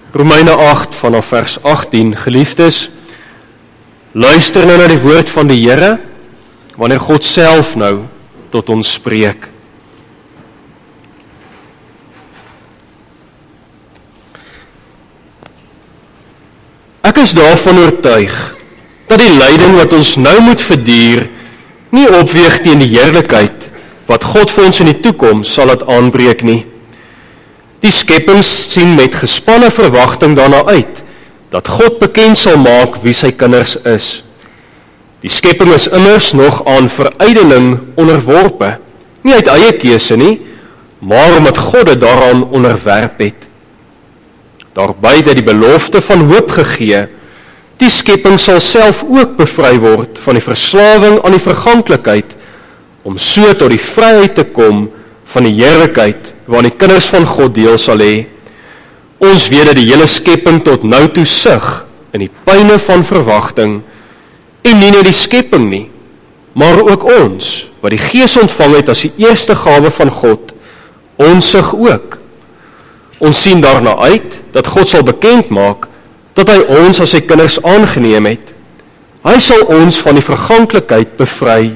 Romeine 8 vanaf vers 18, geliefdes, luister nou na die woord van die Here, wanneer God self nou tot ons spreek. Ek is daarvan oortuig, dat die lyding wat ons nou moet verduur, nie opweeg teen die heerlikheid, wat God vir ons in die toekoms sal laat aanbreek nie. Die skepping sien met gespanne verwagting daarna uit, dat God bekend sal maak wie sy kinders is. Die skepping is immers nog aan verydeling onderworpe, nie uit eie keuse nie, maar omdat God dit daaraan onderwerp het. Daarby het die belofte van hoop gegee, die skepping sal self ook bevry word van die verslawing aan die verganklikheid, om so tot die vryheid te kom van die heerlikheid, waarin die kinders van God deel sal hê. Ons weet dat die hele skepping tot nou toe sug in die pyne van verwagting, en nie net die skepping nie, maar ook ons, wat die Gees ontvang het as die eerste gawe van God, ons sug ook. Ons sien daarna uit, dat God sal bekend maak, dat hy ons as sy kinders aangeneem het. Hy sal ons van die verganklikheid bevry.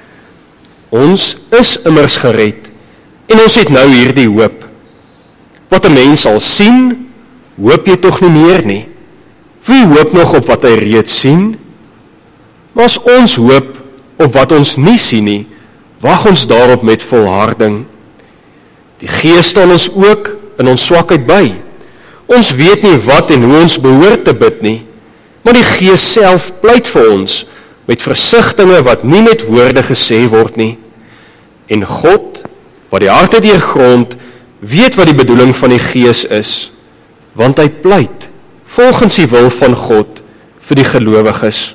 Ons is immers gered, en ons het nou hierdie hoop. Wat 'n mens sal sien, hoop jy tog nie meer nie. Wie hoop nog op wat hy reeds sien? Maar as ons hoop op wat ons nie sien nie, wag ons daarop met volharding. Die Gees staan ons ook in ons swakheid by. Ons weet nie wat en hoe ons behoort te bid nie, maar die Gees self pleit vir ons met versigtinge wat nie met woorde gesê word nie. En God, wat die harte deurgrond, weet wat die bedoeling van die Gees is, want hy pleit volgens die wil van God vir die gelowiges.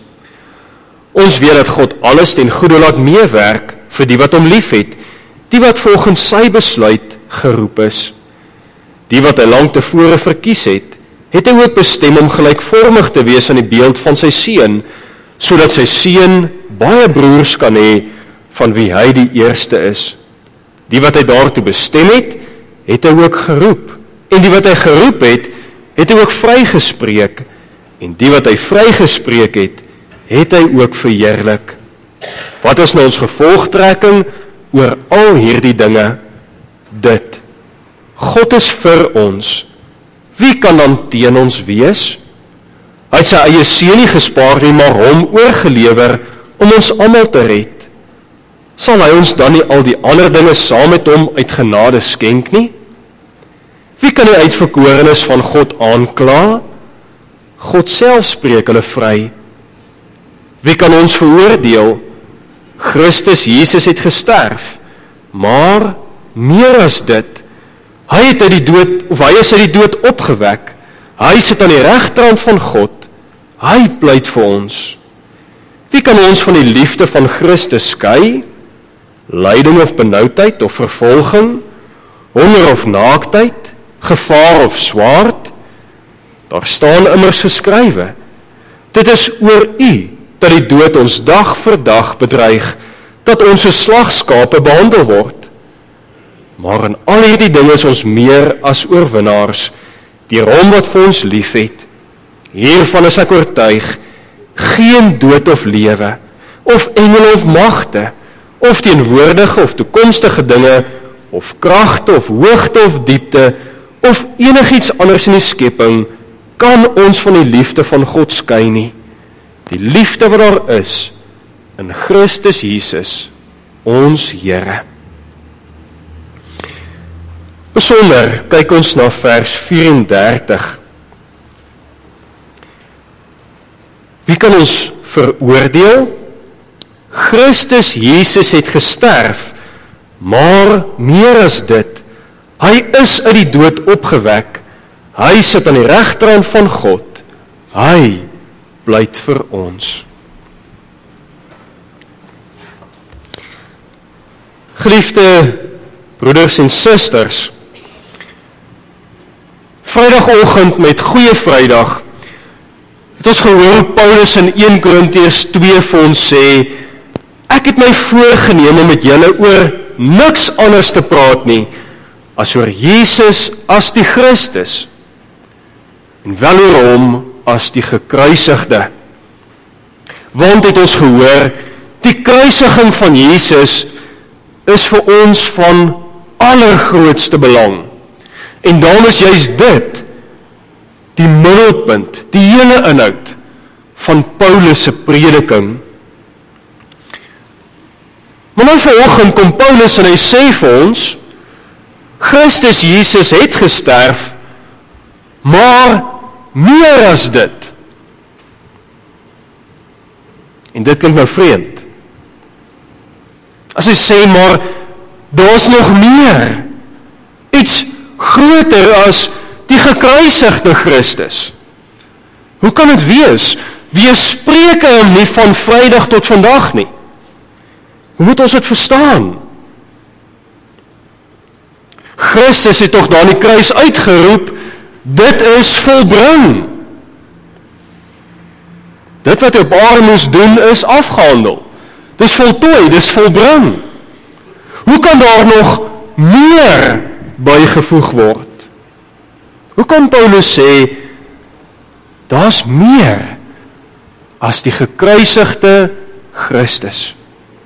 Ons weet dat God alles ten goeie laat meewerk vir die wat hom liefhet, die wat volgens sy besluit geroep is. Die wat hy lank tevore verkies het, het hy ook bestem om gelykvormig te wees aan die beeld van sy seun, sodat sy seun baie broers kan hê, van wie hy die eerste is. Die wat hy daartoe bestem het, het hy ook geroep, en die wat hy geroep het, het hy ook vrygespreek, en die wat hy vrygespreek het, het hy ook verheerlik. Wat is nou ons gevolgtrekking oor al hierdie dinge? Dit: God is vir ons. Wie kan dan teen ons wees? Hy het sy eie seun nie gespaar nie, maar hom oorgelewer om ons almal te red. Sal hy ons dan nie al die ander dinge saam met hom uit genade skenk nie? Wie kan die uitverkorenes van God aankla? God self spreek hulle vry. Wie kan ons veroordeel? Christus Jesus het gesterf, maar meer as dit, hy is uit die dood opgewek. Hy sit aan die regterhand van God. Hy pleit vir ons. Wie kan ons van die liefde van Christus skei? Lyding of benoudheid of vervolging, honger of naaktheid, gevaar of swaard? Daar staan immers geskrywe: dit is oor u dat die dood ons dag vir dag bedreig, dat ons soos slagskape behandel word. Maar in al hierdie dinge is ons meer as oorwinnaars, deur hom wat vir ons liefhet. Hiervan is ek oortuig, geen dood of lewe, of engele of magte, of teenwoordige of toekomstige dinge, of kragte of hoogte of diepte, of enigiets anders in die skepping, kan ons van die liefde van God skei nie. Die liefde wat daar is, in Christus Jesus, ons Here. Besonder kyk ons na vers 34. Wie kan ons veroordeel? Christus Jesus het gesterf, maar meer as dit, hy is uit die dood opgewek, hy sit aan die regterhand van God, hy pleit vir ons. Geliefde broeders en susters, Vrydagoggend met Goeie Vrydag het ons gehoor Paulus in 1 Korintiërs 2 vir ons sê: ek het my voorgenem om met julle oor niks anders te praat nie as oor Jesus as die Christus. en wel oor hom as die gekruisigde. Want het ons gehoor, die kruisiging van Jesus is vir ons van allergrootste belang. En daarom is juist dit die middelpunt, die hele inhoud van Paulus se prediking. Maar nou vanoggend kom Paulus en hy sê vir ons, Christus Jesus het gesterf, maar meer as dit. En dit klink nou vreemd. As hy sê, maar daar's nog meer, iets groter as die gekruisigde Christus. Hoe kan dit wees? Weerspreek hom nie van Vrydag tot vandag nie. Hoe moet ons dit verstaan? Christus het tog daar in die kruis uitgeroep, dit is volbring. Dit wat hy op aarde moes doen is afgehandel. Dis voltooi, dis volbring. Hoe kan daar nog meer bygevoeg word? Hoe kan Paulus sê, daar's meer as die gekruisigde Christus?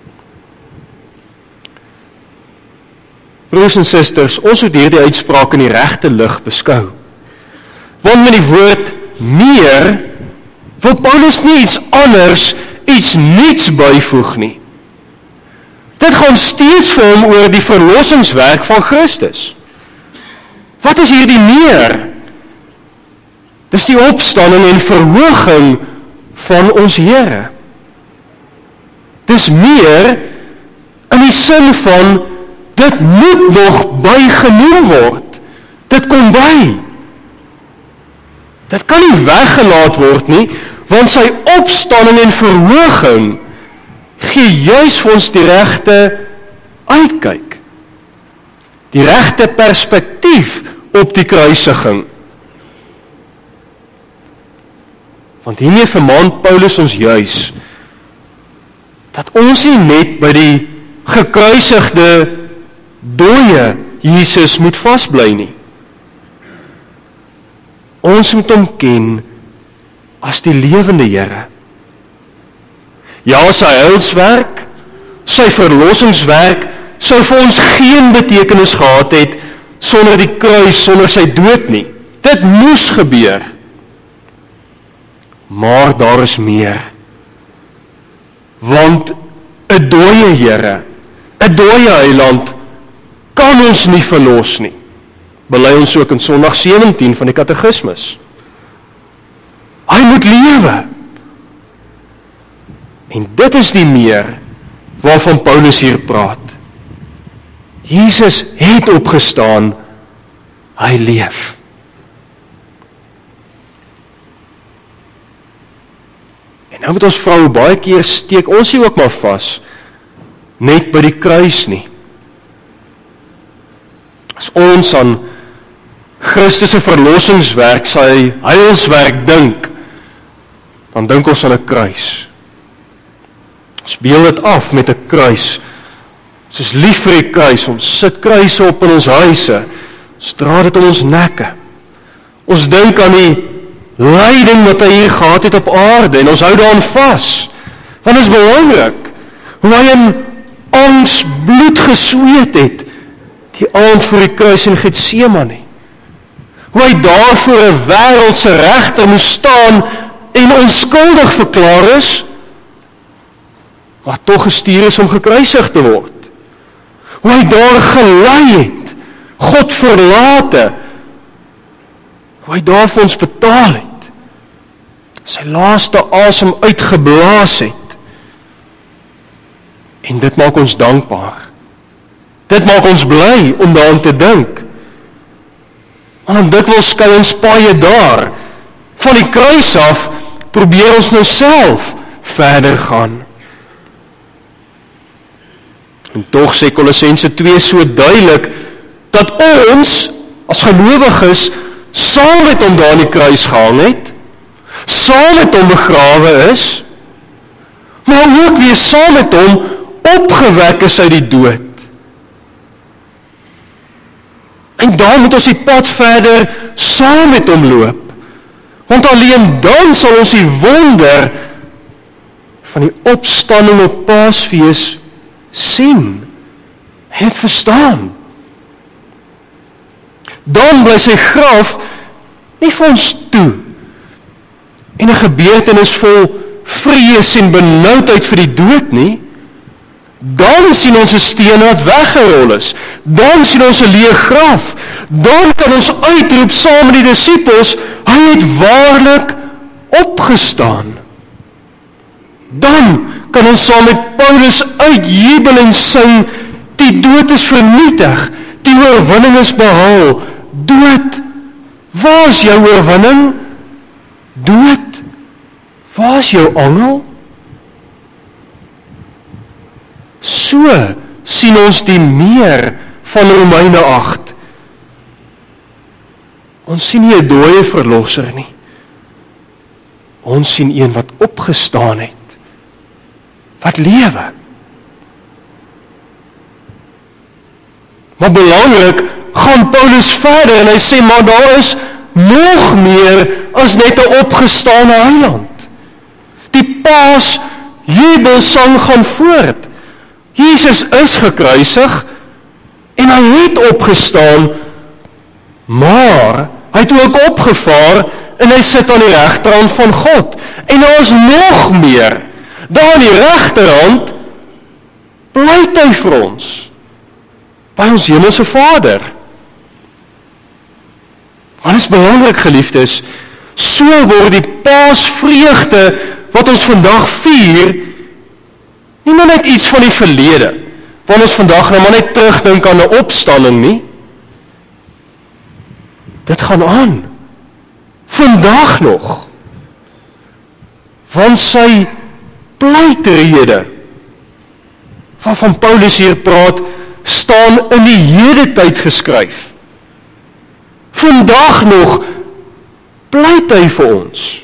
Broers en susters, ons moet hierdie uitspraak in die regte lig beskou. Want met die woord meer, wil Paulus nie iets anders, iets niets byvoeg nie. Dit gaan steeds vir hom oor die verlossingswerk van Christus. Wat is hierdie meer? Dis die opstanding en verhoging van ons Here. Dis meer in die sin van, dit moet nog bygenoem word. Dit kom by. Dit kan nie weggelaat word nie, want sy opstanding en verhoging gee juis vir ons die regte uitkyk. Die regte perspektief op die kruisiging. Want hiermee vermaan Paulus ons juis, dat ons nie net by die gekruisigde dooie Jesus moet vasbly nie. Ons moet hom ken as die lewende Here. Ja, sy heilswerk, sy verlossingswerk, sou vir ons geen betekenis gehad het sonder die kruis, sonder sy dood nie. Dit moes gebeur. Maar daar is meer. Want 'n dooie Here, 'n dooie Heiland, kan ons nie verlos nie. Bely ons ook in Sondag 17 van die Katekismus. Hy moet lewe. En dit is die meer waarvan Paulus hier praat. Jesus het opgestaan, hy leef. En nou moet ons vra, baie keer steek ons hier ook maar vas, net by die kruis nie. As ons aan Christus se verlossingswerk, sy heilswerk dink, dan dink ons aan 'n kruis. Ons beeld dit af met 'n kruis. Ons is lief vir die kruis, ons sit kruise op in ons huise, ons dra dit om ons nekke. Ons dink aan die lyding wat hy hier gehad het op aarde, en ons hou daaraan vas, want dit is belangrik, hoe hy in angs bloed gesweet het, die aand voor die kruis in Getsemane. Hoe hy daar voor 'n wêreldse regter moes staan en onskuldig verklaar is, maar tog gestuur is om gekruisig te word. Hoe hy daar gelei het, God verlate, hoe hy daar vir ons betaal het, sy laaste asem uitgeblaas het. En dit maak ons dankbaar. Dit maak ons bly om daaraan te dink. Want dikwels skei ons paaie daar. Van die kruis af probeer ons nou self verder gaan. En tog sê Kolossense 2 so duidelik, dat ons, as gelowiges, saam met hom daar in die kruis gehang het, saam met hom begrawe is, maar ook weer saam met hom opgewek is uit die dood. En dan moet ons die pad verder saam met hom loop, Want alleen dan sal ons die wonder van die opstanding op Paasfees sien en het verstaan. Dan bly sy graf nie vir ons toe en 'n gebeurtenis vol vrees en benoudheid vir die dood nie. Dan sien ons 'n steen wat weggerol is. Dan sien ons 'n leë graf. Dan kan ons uitroep saam met die disippels, hy het waarlik opgestaan. Dan kan ons saam met Paulus uitjubel en sing, die dood is vernietig, die oorwinning is behaal. Dood, waar is jou oorwinning? Dood, waar is jou angel? So sien ons die meer van Romeine 8. Ons sien nie 'n dooie verlosser nie. Ons sien een wat opgestaan het, wat lewe. Maar belangrik, gaan Paulus verder en hy sê, maar daar is nog meer as net 'n opgestane heiland. Die Paas jubelsang gaan voort. Jesus is gekruisig en hy het opgestaan, maar hy het ook opgevaar en hy sit aan die regterhand van God. En daar is nog meer. Daar aan die regterhand pleit hy vir ons, by ons hemelse Vader. Maar dit is belangrik, geliefdes, so word die Paasvreugde wat ons vandag vier, nie maar net iets van die verlede, want ons vandag nou maar net terugdink aan 'n opstanding nie. Dit gaan aan, vandag nog, want sy pleitrede, waarvan Paulus hier praat, staan in die hedentyd geskryf. Vandag nog pleit hy vir ons.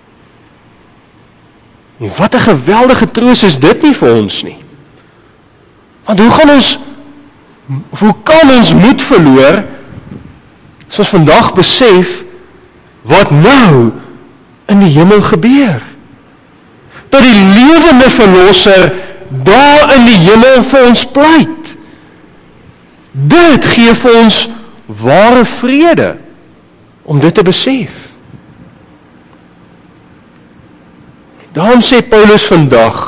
En wat 'n geweldige troos is dit nie vir ons nie. Want hoe kan ons moed verloor, as ons vandag besef, wat nou in die hemel gebeur? Dat die lewende verlosser daar in die hemel vir ons pleit. Dit gee vir ons ware vrede, om dit te besef. Daarom sê Paulus vandag,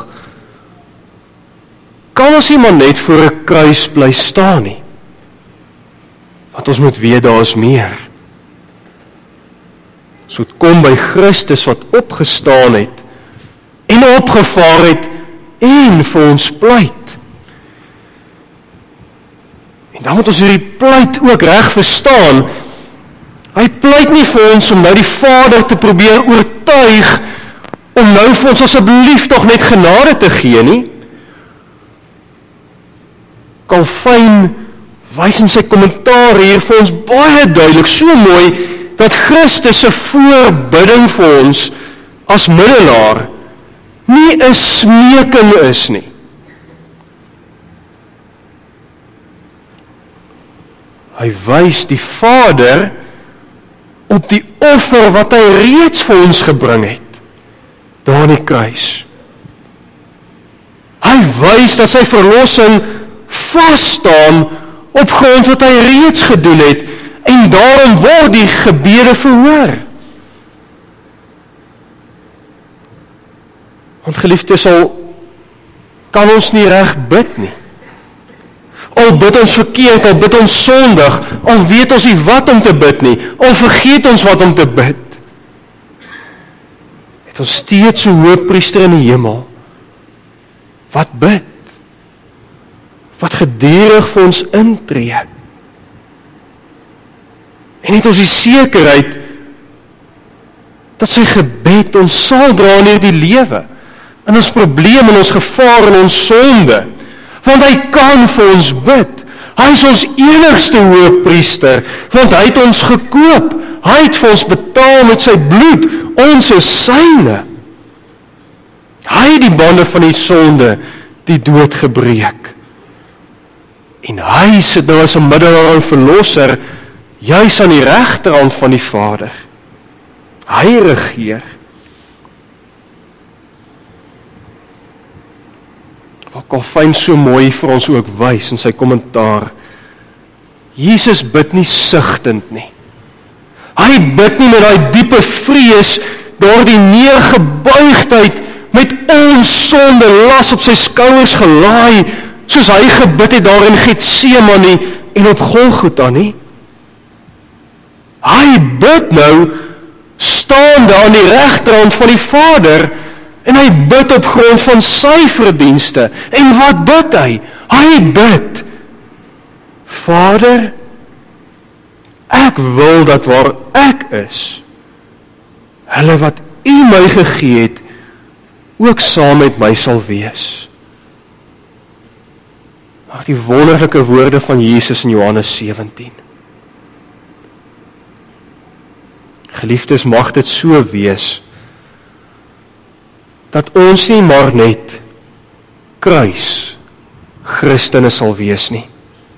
kan ons nie maar net voor 'n kruis bly staan nie. Want ons moet weet daar is meer. So het kom by Christus wat opgestaan het en opgevaar het en vir ons pleit. En dan moet ons hierdie pleit ook reg verstaan. Hy pleit nie vir ons om nou die Vader te probeer oortuig om nou vir ons asseblief tog net genade te gee nie. Calvin wys in sy kommentaar hier vir ons baie duidelik, so mooi, dat Christus se voorbidding vir ons as middelaar nie 'n smeking is nie. Hy wys die Vader op die offer wat hy reeds vir ons gebring het, daar aan die kruis. Hy wys dat sy verlossing vasstaan op grond wat hy reeds gedoen het, en daarom word die gebede verhoor. Want geliefdes, al kan ons nie reg bid nie. Al bid ons verkeerd, al bid ons sondig, al weet ons nie wat om te bid nie, al vergeet ons wat om te bid. Het ons steeds so hoëpriester in die hemel, wat bid, wat gedurig vir ons intree. En het ons die sekerheid, dat sy gebed ons sal dra in die lewe, in ons probleem, in ons gevaar, in ons sonde, want hy kan vir ons bid. Hy is ons enigste hoëpriester, want hy het ons gekoop. Hy het vir ons betaal met sy bloed. Ons is syne. Hy het die bande van die sonde, die dood gebreek. En hy sit nou as 'n middelaar en verlosser, juis aan die regterhand van die Vader. Hy regeer. Wat Calvin so mooi vir ons ook wys in sy kommentaar. Jesus bid nie sigtend nie. Hy bid nie met daai diepe vrees, daardie neergebuigdheid, met ons sonde las op sy skouers gelaai, soos hy gebid het daar in Getsemane en op Golgotha nie. Hy bid nou, staande aan die regterhand van die Vader, en hy bid op grond van sy verdienste. En wat bid hy? Hy bid, Vader, ek wil dat waar ek is, hulle wat U my gegee het, ook saam met my sal wees. Maar die wonderlike woorde van Jesus in Johannes 17. Geliefdes, mag dit so wees, dat ons nie maar net kruis Christene sal wees nie.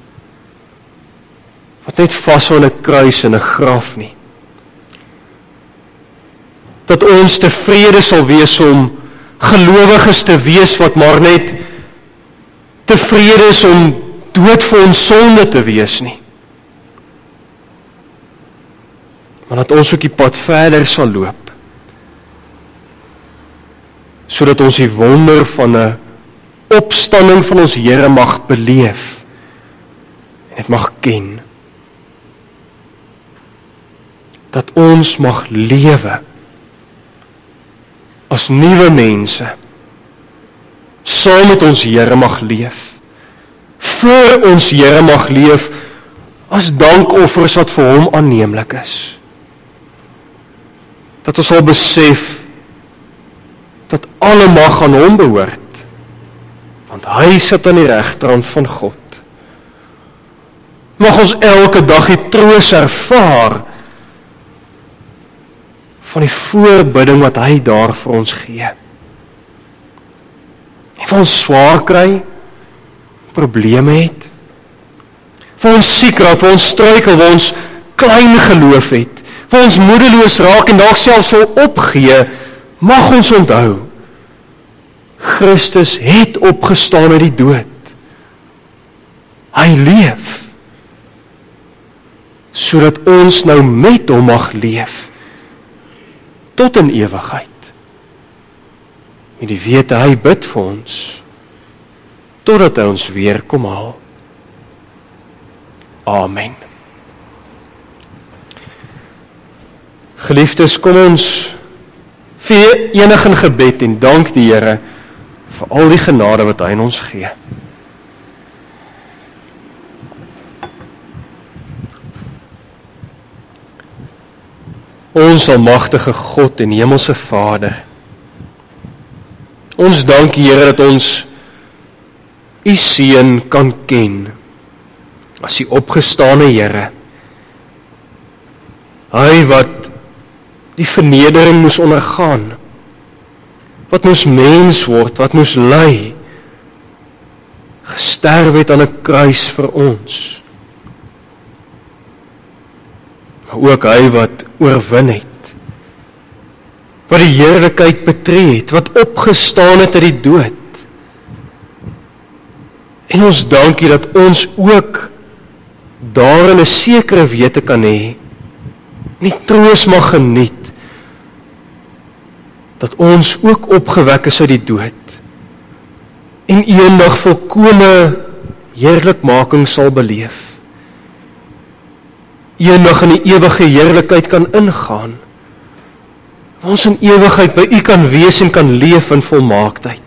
Wat net vashou aan 'n kruis en 'n graf nie. Dat ons tevrede sal wees om gelowiges te wees wat maar net tevrede is om dood vir ons sonde te wees nie. Maar dat ons ook die pad verder sal loop, sodat ons die wonder van 'n opstanding van ons Here mag beleef en dit mag ken. Dat ons mag lewe as nuwe mense, saam met ons Here mag leef, vir ons Here mag leef, as dankoffers wat vir hom aanneemlik is. Dat ons sal besef, dat alle mag aan hom behoort, want hy sit aan die regterhand van God. Mag ons elke dag die troos ervaar, van die voorbidding wat hy daar vir ons gee. En vir ons swaar kry, probleme het, vir ons siek raak, vir ons struikel, vir ons klein geloof het, vir ons moedeloos raak en dalk selfs sal opgee, mag ons onthou, Christus het opgestaan uit die dood. Hy leef, sodat ons nou met hom mag leef, tot in ewigheid. En die wete hy bid vir ons, totdat hy ons weer kom haal. Amen. Geliefdes, kom ons verenig in gebed en dank die Here vir al die genade wat hy in ons gee. Ons almagtige God en hemelse Vader, ons dank U, Here, dat ons U Seun kan ken as die opgestane Here. Hy wat die vernedering moes ondergaan, wat moes mens word, wat moes ly, gesterf het aan 'n kruis vir ons. Maar ook hy wat oorwin het, wat die heerlikheid betree het, wat opgestaan het uit die dood. En ons dankie dat ons ook daarin 'n sekere wete kan hê, nie troos mag geniet, dat ons ook opgewek is uit die dood, en eendag volkome heerlikmaking sal beleef. Eendag in die ewige heerlikheid kan ingaan, waar ons in ewigheid by U kan wees en kan leef in volmaaktheid.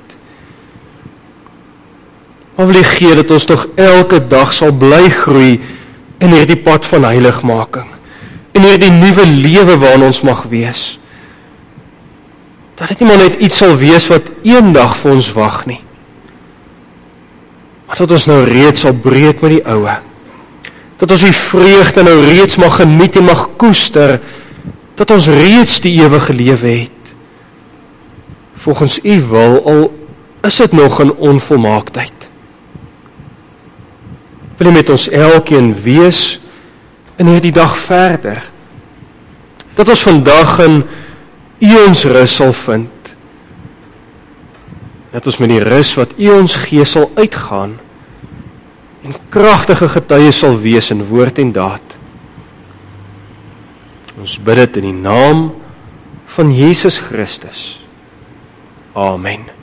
Maar wil U gee dat ons toch elke dag sal bly groei in hierdie pad van heiligmaking, in hierdie nuwe lewe waarin ons mag wees. Dat dit nie maar net iets sal wees wat eendag vir ons wag nie, maar dat ons nou reeds sal breek met die oue, dat ons die vreugde nou reeds mag geniet en mag koester, dat ons reeds die ewige lewe het, volgens U wil, al is dit nog in onvolmaaktheid. Wil U met ons elkeen wees in hierdie dag verder, dat ons vandag in U ons rus sal vind, dat ons met die rus wat U ons gee sal uitgaan, en kragtige getuies sal wees in woord en daad. Ons bid dit in die naam van Jesus Christus. Amen.